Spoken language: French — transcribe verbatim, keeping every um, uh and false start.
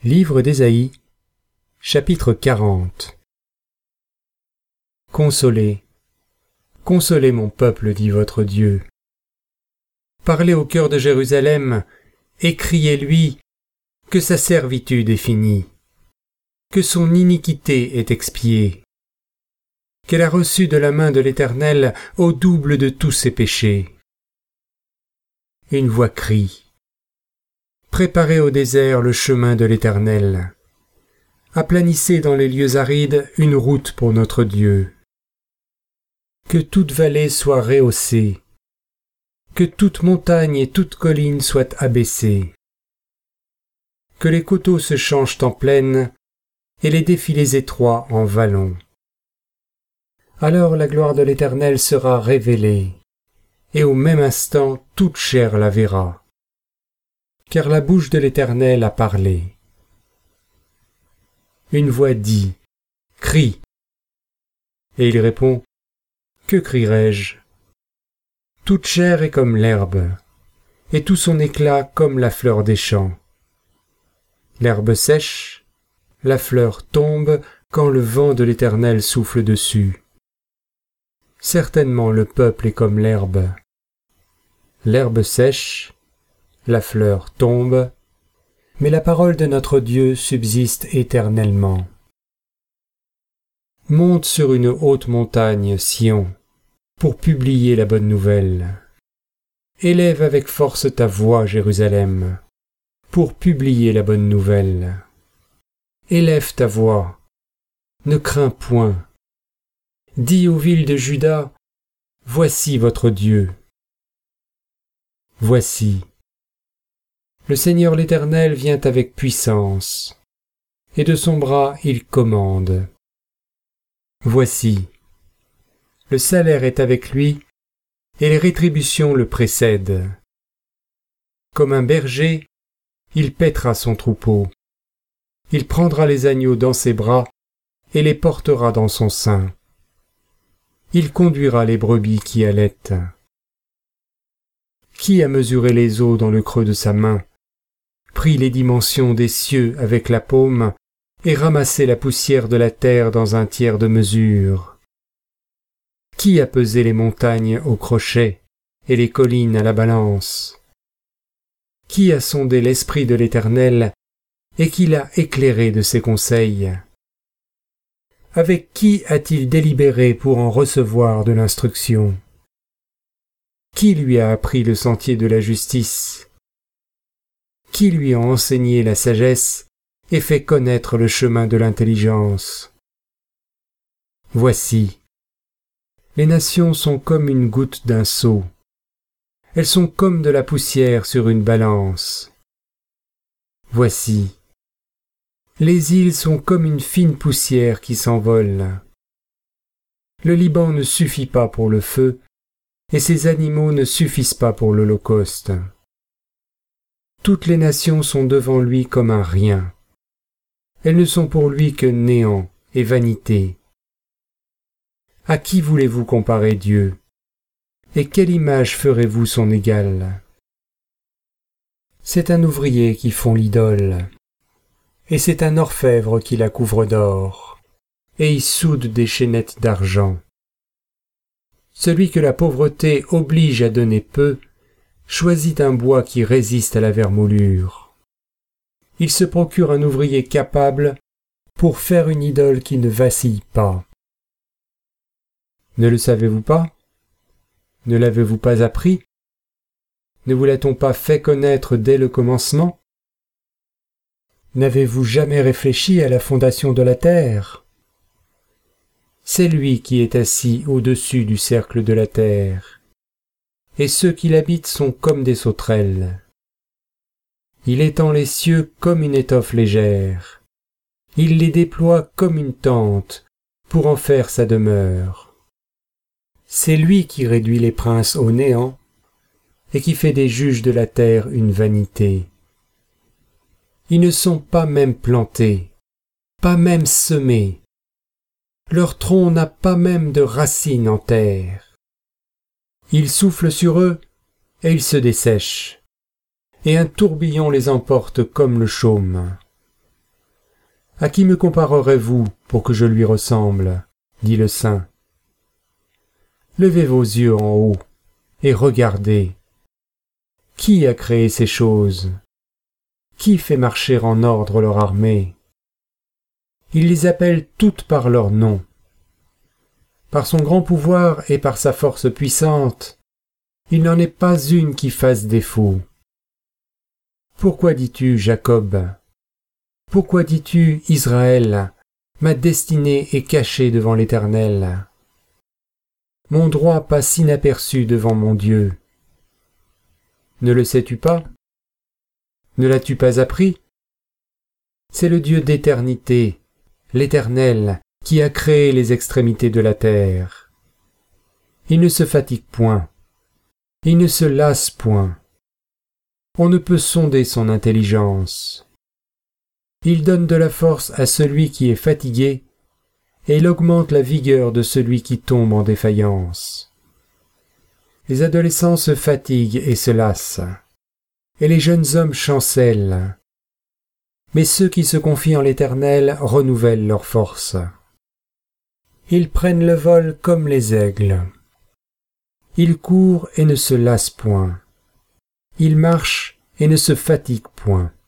Livre d'Ésaïe, chapitre quarante. Consolez, consolez mon peuple, dit votre Dieu. Parlez au cœur de Jérusalem, et criez-lui que sa servitude est finie, que son iniquité est expiée, qu'elle a reçu de la main de l'Éternel au double de tous ses péchés. Une voix crie. Préparez au désert le chemin de l'Éternel. Aplanissez dans les lieux arides une route pour notre Dieu. Que toute vallée soit rehaussée, que toute montagne et toute colline soient abaissées, que les coteaux se changent en plaine et les défilés étroits en vallons. Alors la gloire de l'Éternel sera révélée, et au même instant toute chair la verra. Car la bouche de l'Éternel a parlé. Une voix dit, « Crie !» Et il répond, « Que crierai-je » Toute chair est comme l'herbe, et tout son éclat comme la fleur des champs. L'herbe sèche, la fleur tombe quand le vent de l'Éternel souffle dessus. Certainement le peuple est comme l'herbe. L'herbe sèche, la fleur tombe, mais la parole de notre Dieu subsiste éternellement. Monte sur une haute montagne, Sion, pour publier la bonne nouvelle. Élève avec force ta voix, Jérusalem, pour publier la bonne nouvelle. Élève ta voix, ne crains point. Dis aux villes de Juda, voici votre Dieu. Voici. Le Seigneur l'Éternel vient avec puissance, et de son bras il commande. Voici. Le salaire est avec lui, et les rétributions le précèdent. Comme un berger, il paîtra son troupeau. Il prendra les agneaux dans ses bras et les portera dans son sein. Il conduira les brebis qui allaitent. Qui a mesuré les eaux dans le creux de sa main, pris les dimensions des cieux avec la paume et ramassé la poussière de la terre dans un tiers de mesure? Qui a pesé les montagnes au crochet et les collines à la balance? Qui a sondé l'esprit de l'Éternel et qui l'a éclairé de ses conseils? Avec qui a-t-il délibéré pour en recevoir de l'instruction? Qui lui a appris le sentier de la justice? Qui lui a enseigné la sagesse et fait connaître le chemin de l'intelligence? Voici. Les nations sont comme une goutte d'un seau. Elles sont comme de la poussière sur une balance. Voici. Les îles sont comme une fine poussière qui s'envole. Le Liban ne suffit pas pour le feu, et ses animaux ne suffisent pas pour l'holocauste. Toutes les nations sont devant lui comme un rien. Elles ne sont pour lui que néant et vanité. À qui voulez-vous comparer Dieu? Et quelle image ferez-vous son égal? C'est un ouvrier qui fond l'idole, et c'est un orfèvre qui la couvre d'or, et y soude des chaînettes d'argent. Celui que la pauvreté oblige à donner peu, choisit un bois qui résiste à la vermoulure. Il se procure un ouvrier capable pour faire une idole qui ne vacille pas. Ne le savez-vous pas? Ne l'avez-vous pas appris? Ne vous l'a-t-on pas fait connaître dès le commencement? N'avez-vous jamais réfléchi à la fondation de la terre? C'est lui qui est assis au-dessus du cercle de la terre, et ceux qui l'habitent sont comme des sauterelles. Il étend les cieux comme une étoffe légère, il les déploie comme une tente pour en faire sa demeure. C'est lui qui réduit les princes au néant et qui fait des juges de la terre une vanité. Ils ne sont pas même plantés, pas même semés. Leur tronc n'a pas même de racines en terre. Il souffle sur eux et ils se dessèchent, et un tourbillon les emporte comme le chaume. À qui me comparerez-vous pour que je lui ressemble ? Dit le saint. Levez vos yeux en haut et regardez. Qui a créé ces choses ? Qui fait marcher en ordre leur armée ? Il les appelle toutes par leur nom. Par son grand pouvoir et par sa force puissante, il n'en est pas une qui fasse défaut. Pourquoi dis-tu, Jacob ? Pourquoi dis-tu, Israël ? Ma destinée est cachée devant l'Éternel. Mon droit passe inaperçu devant mon Dieu. Ne le sais-tu pas ? Ne l'as-tu pas appris ? C'est le Dieu d'éternité, l'Éternel, qui a créé les extrémités de la terre. Il ne se fatigue point, il ne se lasse point. On ne peut sonder son intelligence. Il donne de la force à celui qui est fatigué, et il augmente la vigueur de celui qui tombe en défaillance. Les adolescents se fatiguent et se lassent, et les jeunes hommes chancellent. Mais ceux qui se confient en l'Éternel renouvellent leur force. Ils prennent le vol comme les aigles. Ils courent et ne se lassent point. Ils marchent et ne se fatiguent point.